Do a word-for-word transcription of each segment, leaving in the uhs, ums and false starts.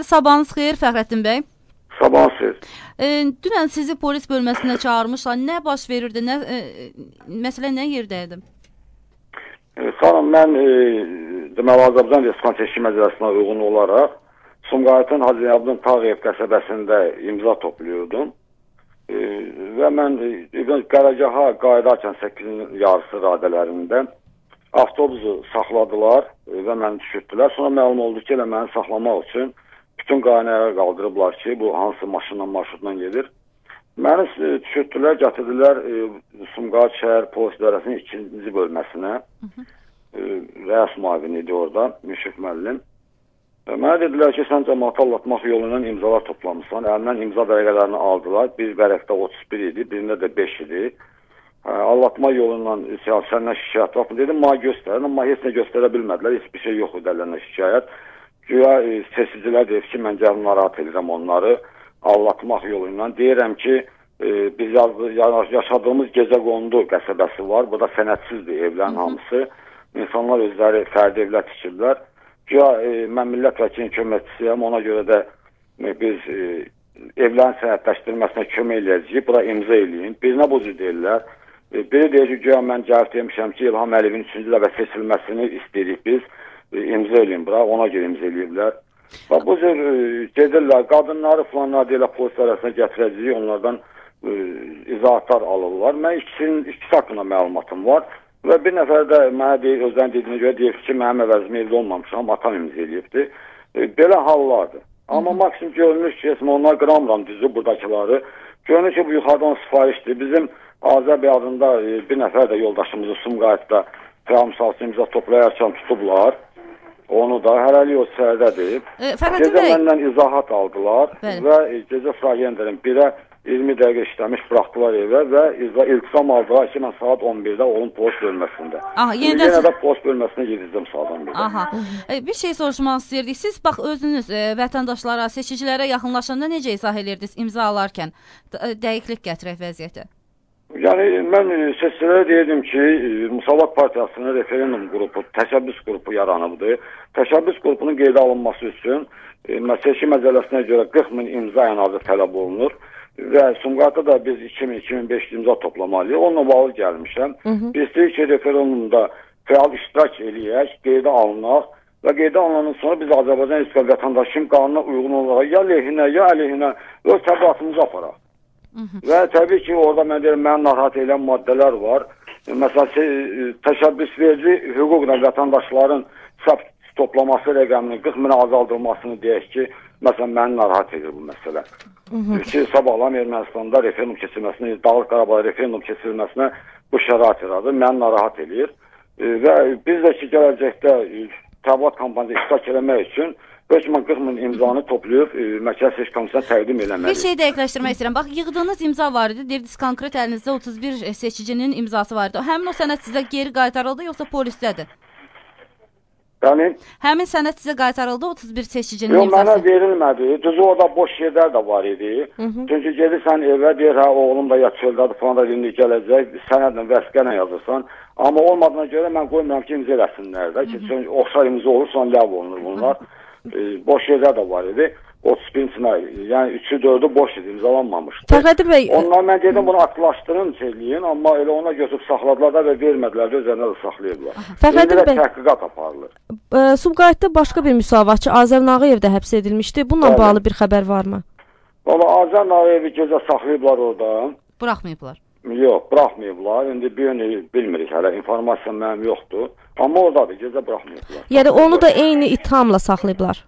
Sabahınız xeyir Fəxrəddin bəy. Sabahınız xeyir. E, dünən sizi polis bölməsinə çağırmışlar. Nə baş verirdi? Nə, e, məsələ nə yerdəydi? E, Xanım, mən e, deməli Azərbaycan Respublikası Seçki Məcəlləsinə uyğun olaraq Sumqayıtın Hacı Zeynalabdin Tağıyev qəsəbəsində imza topluyordum. E, və mən e, qərargaha qayıdarkən səkkizin yarısı radələrində avtobusu saxladılar e, və məni düşürtdülər. Sonra məlum oldu ki, elə məni saxlamaq üçün bütün qaynaya qaldırıblar ki, bu hansı maşınla, marşrutla gedir. Məni düşürtdülər, gətirdilər e, Sumqayıt şəhər polis idarəsinin ikinci bölməsinə. E, rəis müavini idi orada, Müşfiq müəllim. E, mənə dedilər ki, sən cəmaatı aldatmaq yolundan imzalar toplamışsan. Əlindən imza vərəqələrini aldılar. Bir vərəqdə otuz bir idi, birində də beş idi. E, aldatma yolundan səndən şikayət var. Dedim, mənə göstərin, amma heç nə göstərə bilmədilər. Heç bir şey yox idi əllərinə şikayət. Güya e, sessizcilər deyir ki, mən gəlin narahat edirəm onları aldatmaq yolundan. Deyirəm ki, e, biz yaşadığımız Gecəqondu qəsəbəsi var. Bu da sənədsizdir evlərin hamısı. İnsanlar özləri fərdi evlər tikirlər. Güya e, mən millət vəkilinin köməkçisiyəm. Ona görə də e, biz e, evlərin sənədləşdirməsinə kömək eləyəcəyik. Bura imza eləyin. Birinə bu cür deyirlər. E, biri deyir ki, güya mən gəlib demişəm ki, İlham Əliyevin üçüncü dəfə seçilməsini istəyirik biz. İmza eləyin bura, ona görə imza eləyiblər. Və bu cür e, gedirlər, qadınları falanlar deyirlər, polis arasına gətirəcəyik, onlardan e, izahatlar alırlar. Mən ikisinin, ikisi haqqında məlumatım var və bir nəfər də mənə deyir, özdən dediyinə görə deyir ki, mənim əvəzimə evdə olmamışam, atam imza eləyibdir. E, belə hallardır. Amma maksimum görünür ki, onlar qram-qram düzür buradakiları. Görünür ki, bu yuxarıdan sifarişdir. Bizim Azərbaycan adında e, bir nəfər də yoldaşımızı Sumqayıtda fəal imza toplayarkən tutublar. Onu da hələlik o səhədədir. E, gecə məndən izahat aldılar. Bəli. Və e, gecə fragenderin birə iyirmi dəqiqə işləmiş buraxdılar evə və iltisam aldılar ki, mən saat on birdə olum polis bölməsində. Aha, yenə də siz... polis bölməsinə gedəcəm saat on birdə. Aha. E, bir şey soruşmaq istəyirdik. Siz bax özünüz e, vətəndaşlara, seçicilərə yaxınlaşanda necə izah edirdiniz imza alarkən? Dəqiqlik gətirək vəziyyətə. Yəni, mən seçicilərə deyirdim ki, Musavat Partiyasının referendum qrupu, təşəbbüs qrupu yaranıbdır. Təşəbbüs qrupunun qeydə alınması üçün e, seçki məcəlləsinə görə qırx min imza ən azı tələb olunur. Və Sumqayıtda da biz iki min iki min beş imza toplamalıyıq. Onunla bağlı gəlmişəm. Hı -hı. Biz deyik ki, referendumda fəal iştirak eləyək, qeydə alınaq və qeydə alınandan sonra biz Azərbaycan Respublikası vətəndaşının qanuna uyğun olaraq ya lehinə, ya əleyhinə öz təbliğatımızı aparaq. Hı -hı. Və təbii ki, orada mən deyirəm, mənə narahat edən maddələr var. Məsələn, təşəbbüs verici hüquqla vətəndaşların toplaması rəqəminin qırx minə azaldılmasını deyək ki, məsələn, məni narahat edir bu məsələ. Hı -hı. Ki, sabahlam Ermənistanda referendum keçirilməsinə, Dağlıq Qarabağ referendum keçirilməsinə bu şərait yaradır, məni narahat edir. E, və biz də ki, gələcəkdə təbliğat kampaniyasında iştirak eləmək üçün hökmən qırx min imzanı toplayıb e, Mərkəzi Seçki Komissiyasına təqdim eləməli. Bir şey dəqiqləşdirmək istəyirəm. Bax, yığdığınız imza var idi. Deyirdiniz, konkret əlinizdə otuz bir seçicinin imzası var idi. Həmin o sənəd sizə geri qaytarıldı, yoxsa polisdədir? Yəni? Həmin sənəd sizə qaytarıldı, otuz bir seçicinin yox, imzası? Yox, mənə verilmədi. Düzü orada boş yerlər də var idi. Hı -hı. Çünki gedirsən evə, deyir, hə, oğlum da ya çöldədir falan da indi gələcək, sənədlə, vəsiqənə yazırsan. Amma olmadığına görə mən qoymuram ki, imza eləsinlər də. Ki, oxşar imza olur, sonra ləv olunur bunlar. E, boş yerlər də var idi. otuz birinci ay, yəni üçü dördü boş idi, imzalanmamışdı. Fəxrəddin bəy, onlar mən dedim bunu aklaşdırın, şeyləyin, amma elə ona götürüb saxladılar da və vermədilər də üzərində də saxlayırlar. Fəxrəddin bəy, təhqiqat aparılır. E, Sumqayıtda başqa bir müsavatçı Azər Nağıyev də həbs edilmişdi. Bununla Bəli. bağlı bir xəbər varmı? Valla Azər Nağıyevi gecə saxlayıblar orada. Buraxmayıblar? Yox, buraxmayıblar. İndi bir yönü bilmirik hələ, informasiya mənim yoxdur. Amma oradadır, gecə buraxmayıblar. Yəni onu da eyni ithamla saxlayıblar?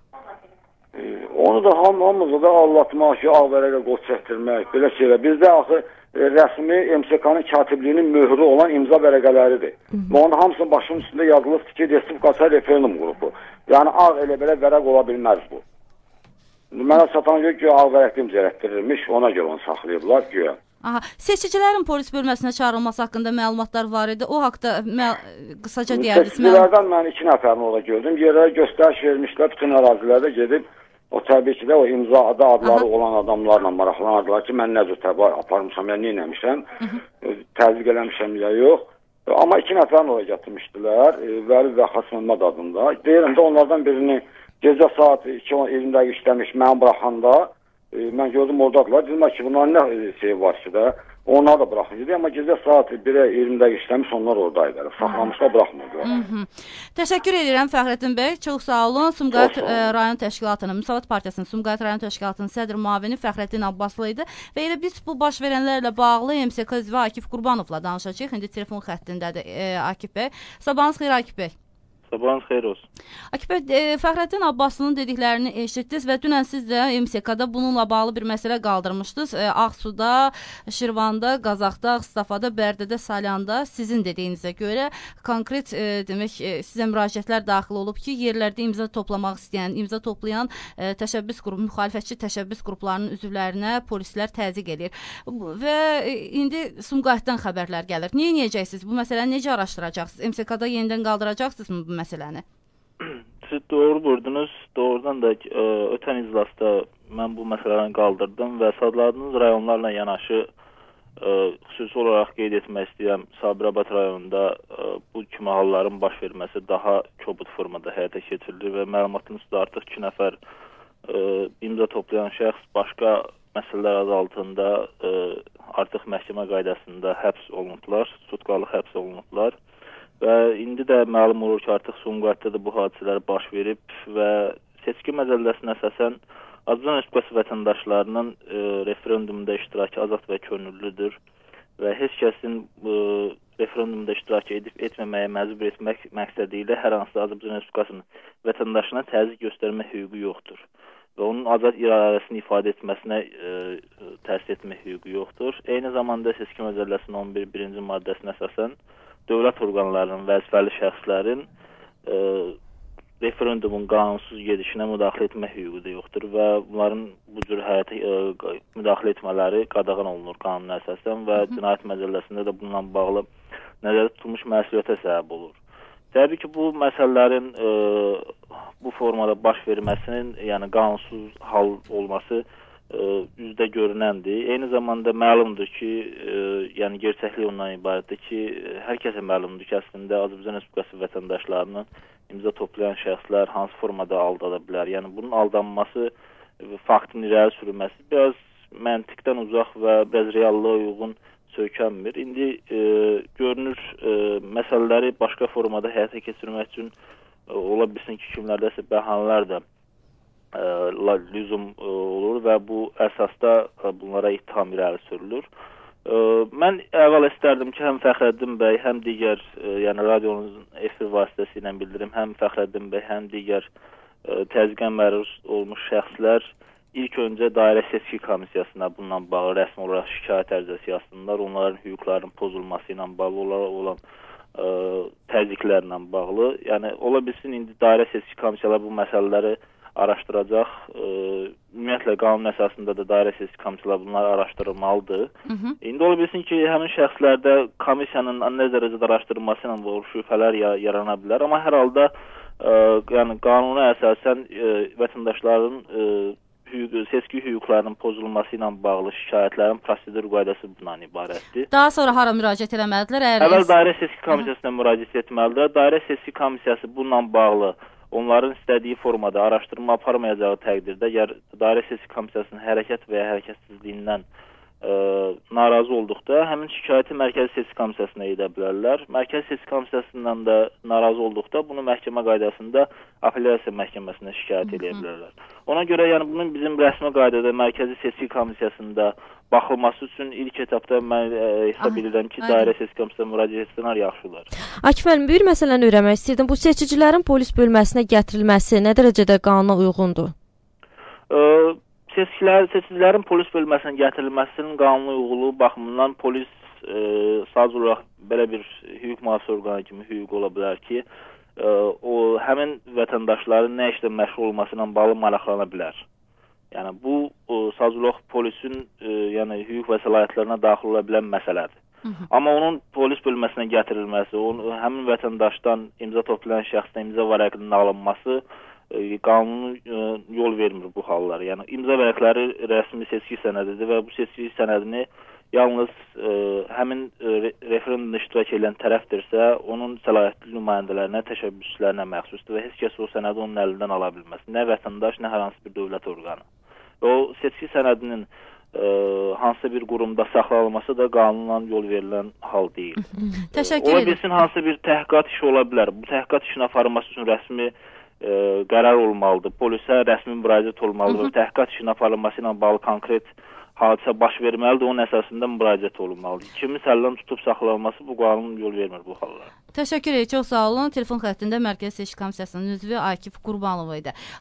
Onu da ham hamımızı da allatmaq, ki, ağ vərəqə qol çəkdirmək, belə şeylər. Bizdə axı e, rəsmi M S K-nın katibliyinin möhrü olan imza vərəqələridir. Və onun hamısının başının üstündə yazılıbdır ki, Respublikası referendum qrupu. Yəni, ağ elə belə vərəq ola bilməz bu. Mənə satan göy ki, ağ vərəqdə imza elətdirilmiş, ona görə onu saxlayıblar güya. Aha, seçicilərin polis bölməsinə çağırılması haqqında məlumatlar var idi. O haqda qısaca deyərdiniz. Seçicilərdən mən iki nəfərini orada gördüm. Yerlərə göstəriş vermişlər, bütün ərazilərdə gedib. O təbii ki də o imza adı adları Aha. olan adamlarla maraqlanardılar ki, mən nə cür təbii aparmışam, ya nə eləmişəm, təzyiq eləmişəm ya yox. Amma iki nəfərini oraya gətirmişdilər, Vəli və Xasməmməd adında. Deyirəm də onlardan birini gecə saat iki iyirmi dəqiqə işləmiş mən buraxanda e, mən gördüm oradadılar. Dedim ki, bunların nə şey var ki də, onlar da buraxın. Amma gecə saat birə iyirmi dəqiqə işləmiş, onlar oradaydılar. Saxlamışlar, buraxmırdılar. Təşəkkür edirəm Fəxrəddin bəy. Çox sağ olun. Sumqayıt rayon təşkilatının, Müsavat Partiyasının Sumqayıt rayon təşkilatının sədr müavini Fəxrəddin Abbaslı idi və elə biz bu baş verənlərlə bağlı M S K üzvü Akif Qurbanovla danışacağıq. İndi telefon xəttindədir e, Akif bəy. Sabahınız xeyir Akif bəy. Sabahınız xeyir olsun. Akif bəy, e, Fəxrəddin Abbaslı'nın dediklərini eşitdiniz və dünən siz də M S K-da bununla bağlı bir məsələ qaldırmışdınız. E, Ağsuda, Şirvanda, Qazaxda, Ağstafada, Bərdədə, Salyanda sizin dediyinizə görə konkret e, demək e, sizə müraciətlər daxil olub ki, yerlərdə imza toplamaq istəyən, imza toplayan e, təşəbbüs qrupu, müxalifətçi təşəbbüs qruplarının üzvlərinə polislər təzyiq edir. Və e, indi Sumqayıtdan xəbərlər gəlir. Niyə edəcəksiniz? Bu məsələni necə araşdıracaqsınız? M S K-da yenidən qaldıracaqsınızmı bu məsələni? Siz doğru vurdunuz. Doğrudan da e, ötən iclasda mən bu məsələni qaldırdım və sadladığınız rayonlarla yanaşı e, xüsusi olaraq qeyd etmək istəyirəm. Sabirabad rayonunda e, bu kimi halların baş verməsi daha kobud formada həyata keçirilir və məlumatınız da artıq iki nəfər e, imza toplayan şəxs başqa məsələlər adı altında e, artıq məhkəmə qaydasında həbs olunublar, tutqalıq həbs olunublar. Və indi də məlum olur ki, artıq Sumqayıtda da bu hadisələr baş verib və seçki məcəlləsinə əsasən Azərbaycan Respublikası vətəndaşlarının e, referendumda iştirakı azad və könüllüdür və heç kəsin e, referendumda iştirak edib etməməyə məcbur etmək məqsədi ilə hər hansı Azərbaycan Respublikasının vətəndaşına təzyiq göstərmə hüququ yoxdur və onun azad iradəsini ifadə etməsinə e, təsir etmə hüququ yoxdur. Eyni zamanda seçki məcəlləsinin on bir birinci maddəsinə əsasən dövlət orqanlarının, vəzifəli şəxslərin e, referendumun qanunsuz gedişinə müdaxilə etmə hüququ da yoxdur və bunların bu cür həyata e, müdaxilə etmələri qadağan olunur qanuna əsasən və cinayət məcəlləsində də bununla bağlı nəzərdə tutulmuş məsuliyyətə səbəb olur. Təbii ki, bu məsələlərin e, bu formada baş verməsinin, yəni qanunsuz hal olması üzdə görünəndir. Eyni zamanda məlumdur ki, e, yəni gerçəklik ondan ibarətdir ki, hər kəsə məlumdur ki, əslində Azərbaycan Respublikası vətəndaşlarının imza toplayan şəxslər hansı formada aldada bilər. Yəni bunun aldanması, faktın irəli sürülməsi biraz məntiqdən uzaq və biraz reallığa uyğun söykənmir. İndi e, görünür e, məsələləri başqa formada həyata keçirmək üçün e, ola bilsin ki, kimlərdəsə bəhanələr də lüzum olur və bu əsasda bunlara ittiham irəli sürülür. Mən əvvəl istərdim ki, həm Fəxrəddin bəy, həm digər, yəni radionun efir vasitəsilə bildirim, həm Fəxrəddin bəy, həm digər təzyiqə məruz olmuş şəxslər ilk öncə Dairə Seçki Komissiyasına bununla bağlı rəsmi olaraq şikayət ərizəsi yazsınlar. Onların hüquqlarının pozulması ilə bağlı olaraq olan ə, təzyiqlərlə bağlı. Yəni ola bilsin indi Dairə Seçki Komissiyası bu məsələləri araşdıracaq. E, ümumiyyətlə qanun əsasında da dairə seçki komissiyası bunları araşdırılmalıdır. Hı -hı. İndi ola bilsin ki, həmin şəxslərdə komissiyanın nə dərəcədə araşdırılması ilə bağlı şübhələr yarana bilər, amma hər halda e, yəni qanuna əsasən e, vətəndaşların e, hüquq, seçki hüquqlarının pozulması ilə bağlı şikayətlərin prosedur qaydası bundan ibarətdir. Daha sonra hara müraciət etməlidirlər? Əvvəl dairə seçki komissiyasına müraciət etməlidir. Dairə seçki komissiyası bununla bağlı onların istədiyi formada araşdırma aparmayacağı təqdirdə, əgər Dairə Seçki Komissiyasının hərəkət və ya hərəkətsizliyindən e, narazı olduqda, həmin şikayəti Mərkəzi Seçki Komissiyasına edə bilərlər. Mərkəzi Seçki Komissiyasından da narazı olduqda bunu məhkəmə qaydasında apellyasiya məhkəməsinə şikayət edə bilərlər. Ona görə yəni bunun bizim rəsmi qaydada Mərkəzi Seçki Komissiyasında baxılması üçün ilk etapda mən e, hesab edirəm ki, Dairə Seçki Komissiyasına müraciət etsinlər, yaxşı olar. Akif müəllim, bir məsələni öyrənmək istəyirdim. Bu seçicilərin polis bölməsinə gətirilməsi nə dərəcədə qanuna uyğundur? E, seçkilər, seçicilərin polis bölməsinə gətirilməsinin qanuna uyğunluğu baxımından polis e, sadəcə olaraq belə bir hüquq mühafizə orqanı kimi hüquq ola bilər ki, e, o həmin vətəndaşların nə işlə məşğul olması ilə bağlı maraqlana bilər. Yəni bu sadəcə polisin e, yəni hüquq və səlahiyyətlərinə daxil ola bilən məsələdir. Hı -hı. Amma onun polis bölməsinə gətirilməsi, onun həmin vətəndaşdan imza toplayan şəxsdən imza vərəqinin alınması e, qanunu e, yol vermir bu hallara. Yəni imza vərəqləri rəsmi seçki sənədidir və bu seçki sənədini yalnız ə, həmin ə, referendumda iştirak edən tərəfdirsə, onun səlahiyyətli nümayəndələrinə, təşəbbüslərinə məxsusdur və heç kəs o sənədi onun əlindən ala bilməz. Nə vətəndaş, nə hər hansı bir dövlət orqanı. Və o seçki sənədinin ə, hansısa bir qurumda saxlanılması da qanunla yol verilən hal deyil. Təşəkkür Ola edirəm. bilsin, hansısa bir təhqiqat işi ola bilər. Bu təhqiqat işinin aparılması üçün rəsmi ə, qərar olmalıdır. Polisə rəsmi müraciət olmalıdır və təhqiqat işinin aparılması ilə bağlı konkret hadisə baş verməlidir, onun əsasında müraciət olunmalıdır. Kimin əldən tutub saxlanılması bu qanun yol vermir bu hallara. Təşəkkür edirəm, çox sağ olun. Telefon xəttində Mərkəzi Seçki Komissiyasının üzvü Akif Qurbanov idi.